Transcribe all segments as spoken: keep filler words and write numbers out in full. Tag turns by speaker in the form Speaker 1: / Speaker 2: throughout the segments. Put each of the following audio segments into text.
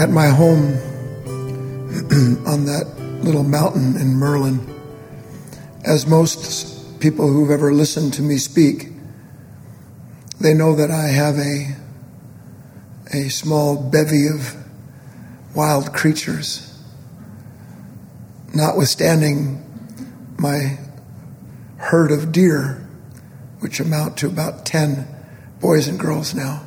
Speaker 1: At my home on that little mountain in Merlin, as most people who've ever listened to me speak, they know that I have a a small bevy of wild creatures, notwithstanding my herd of deer, which amount to about ten boys and girls now.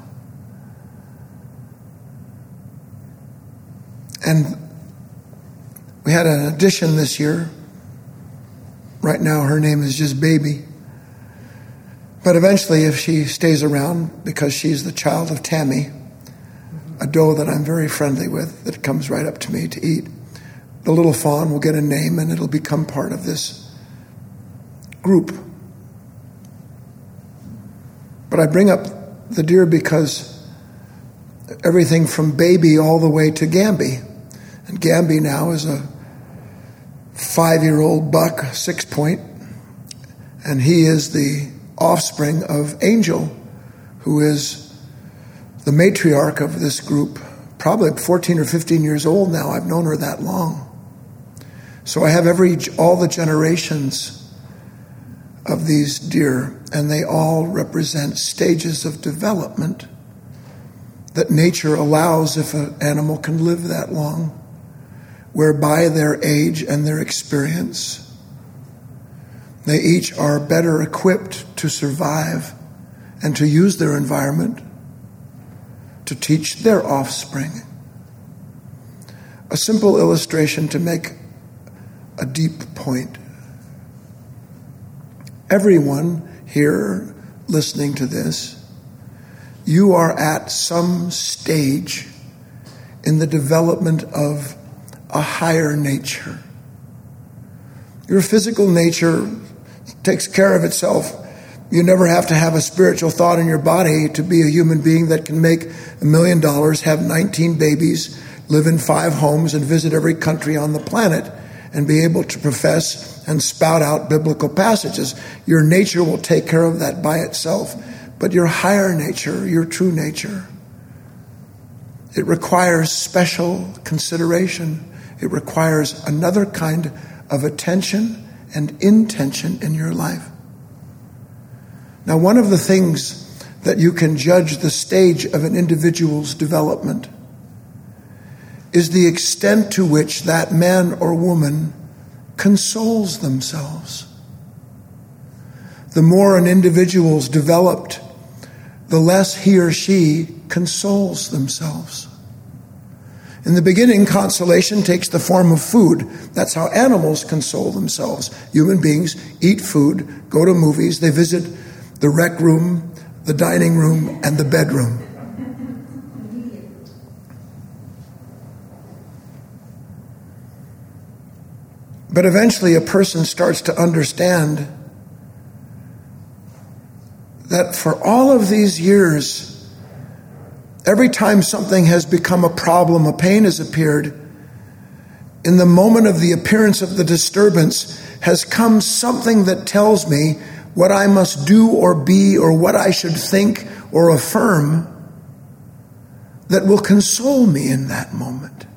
Speaker 1: And we had an addition this year. Right now her name is just Baby. But eventually, if she stays around, because she's the child of Tammy, a doe that I'm very friendly with, that comes right up to me to eat, the little fawn will get a name and it'll become part of this group. But I bring up the deer because everything from Baby all the way to Gamby, and Gamby now is a five-year-old buck, six point, and he is the offspring of Angel, who is the matriarch of this group, probably fourteen or fifteen years old now. I've known her that long. So I have every all the generations of these deer, and they all represent stages of development that nature allows if an animal can live that long, whereby their age and their experience, they each are better equipped to survive and to use their environment to teach their offspring. A simple illustration to make a deep point. Everyone here listening to this, you are at some stage in the development of a higher nature. Your physical nature takes care of itself. You never have to have a spiritual thought in your body to be a human being that can make a million dollars, have nineteen babies, live in five homes, and visit every country on the planet, and be able to profess and spout out biblical passages. Your nature will take care of that by itself. But your higher nature, your true nature, it requires special consideration. It requires another kind of attention and intention in your life. Now, one of the things that you can judge the stage of an individual's development is the extent to which that man or woman consoles themselves. The more an individual's developed, the less he or she consoles themselves. In the beginning, consolation takes the form of food. That's how animals console themselves. Human beings eat food, go to movies, they visit the rec room, the dining room, and the bedroom. But eventually a person starts to understand that for all of these years, every time something has become a problem, a pain has appeared, in the moment of the appearance of the disturbance has come something that tells me what I must do or be or what I should think or affirm that will console me in that moment.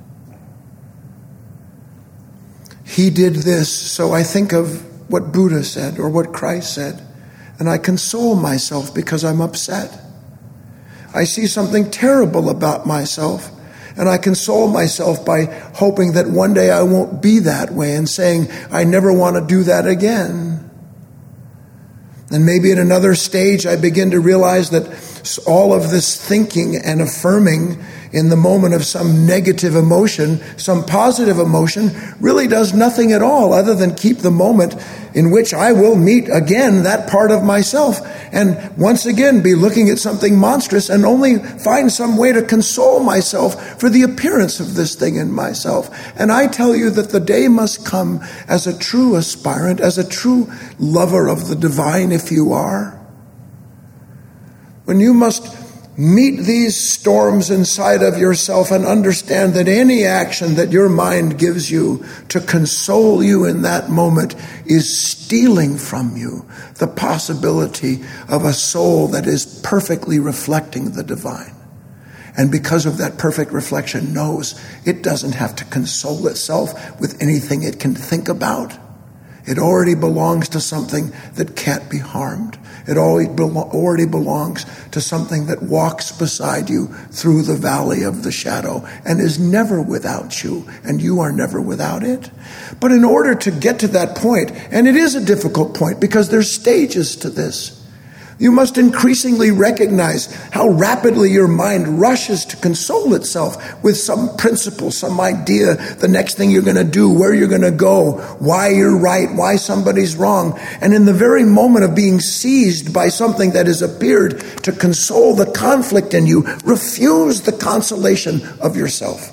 Speaker 1: He did this, so I think of what Buddha said or what Christ said, and I console myself because I'm upset. I see something terrible about myself, and I console myself by hoping that one day I won't be that way and saying, I never want to do that again. And maybe at another stage I begin to realize that all of this thinking and affirming in the moment of some negative emotion, some positive emotion, really does nothing at all other than keep the moment in which I will meet again that part of myself and once again be looking at something monstrous and only find some way to console myself for the appearance of this thing in myself. And I tell you that the day must come as a true aspirant, as a true lover of the divine, if you are, when you must meet these storms inside of yourself and understand that any action that your mind gives you to console you in that moment is stealing from you the possibility of a soul that is perfectly reflecting the divine. and because of that perfect reflection knows it doesn't have to console itself with anything it can think about. It already belongs to something that can't be harmed. It already, belo- already belongs to something that walks beside you through the valley of the shadow and is never without you, and you are never without it. But in order to get to that point, and it is a difficult point because there's stages to this, you must increasingly recognize how rapidly your mind rushes to console itself with some principle, some idea, the next thing you're going to do, where you're going to go, why you're right, why somebody's wrong. And in the very moment of being seized by something that has appeared to console the conflict in you, refuse the consolation of yourself.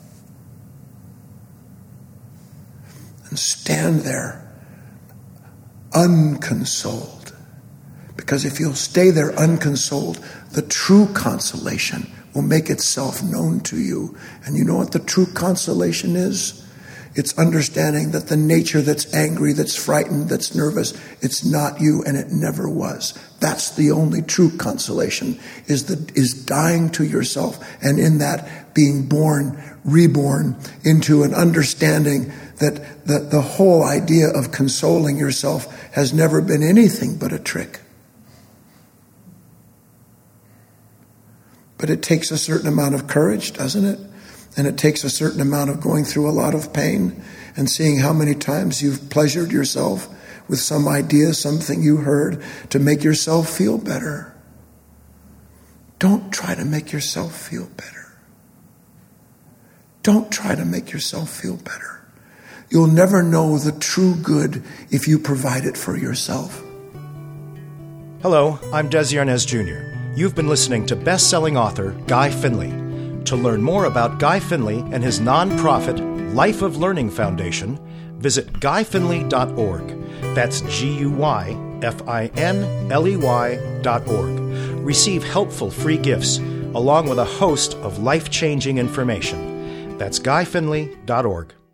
Speaker 1: And stand there unconsoled. Because if you'll stay there unconsoled, the true consolation will make itself known to you. And you know what the true consolation is? It's understanding that the nature that's angry, that's frightened, that's nervous, it's not you and it never was. That's the only true consolation, is the, is dying to yourself, and in that being born, reborn into an understanding that the, the whole idea of consoling yourself has never been anything but a trick. But it takes a certain amount of courage, doesn't it? And it takes a certain amount of going through a lot of pain and seeing how many times you've pleasured yourself with some idea, something you heard, to make yourself feel better. Don't try to make yourself feel better. Don't try to make yourself feel better. You'll never know the true good if you provide it for yourself.
Speaker 2: Hello, I'm Desi Arnaz Junior You've been listening to best-selling author Guy Finley. To learn more about Guy Finley and his nonprofit Life of Learning Foundation, visit guy finley dot org. That's G U Y F I N L E Y dot org. Receive helpful free gifts along with a host of life-changing information. That's guy finley dot org.